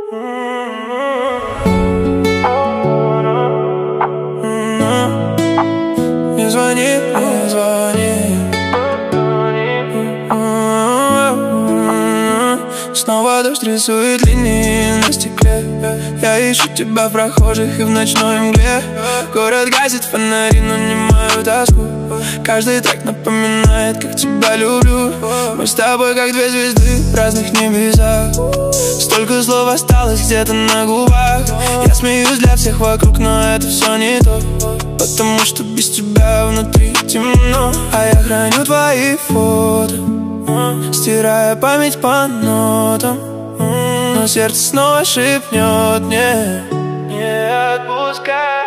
Не звони, не звони. Снова дождь рисует линии на стекле. Я ищу тебя в прохожих и в ночной мгле. Город гасит фонари, но не мою тоску. Каждый трек напоминает, как тебя люблю. Мы с тобой как две звезды в разных небесах. Столько слов осталось где-то на губах. Я смеюсь для всех вокруг, но это все не то. Потому что без тебя внутри темно. А я храню твои фото, стирая память по нотам. Но сердце снова шепнет: не отпускай.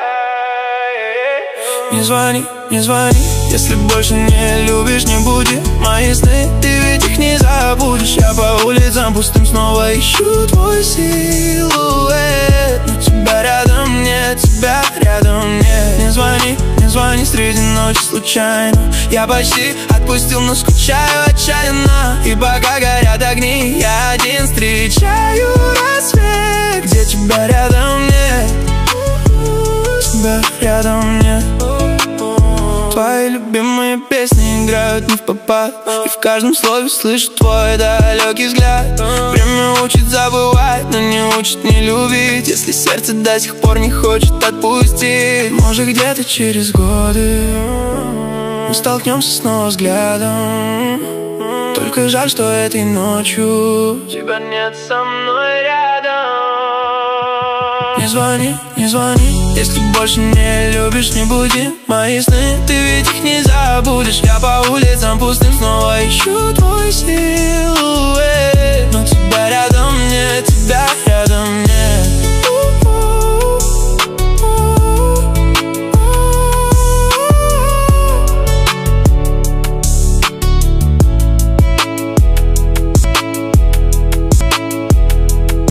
Не звони, не звони, если больше не любишь, не буди мои сны, ты ведь их не забудешь. Я по улицам пустым снова ищу твой силуэт, но тебя рядом нет, тебя рядом нет. Не звони, не звони среди ночи случайно. Я почти отпустил, но скучаю отчаянно. И пока горят огни, я один встречаю рассвет, где тебя рядом нет, тебя рядом нет. Твои любимые песни играют не впопад, и в каждом слове слышу твой далекий взгляд. Время учит забывать, но не учит не любить, если сердце до сих пор не хочет отпустить. Может, где-то через годы мы столкнемся снова взглядом. Только жаль, что этой ночью тебя нет со мной рядом. Не звони, не звони, если больше не любишь, не буди мои сны, ты ведь их не забудешь. Я по улицам пустым снова ищу твой силуэт, но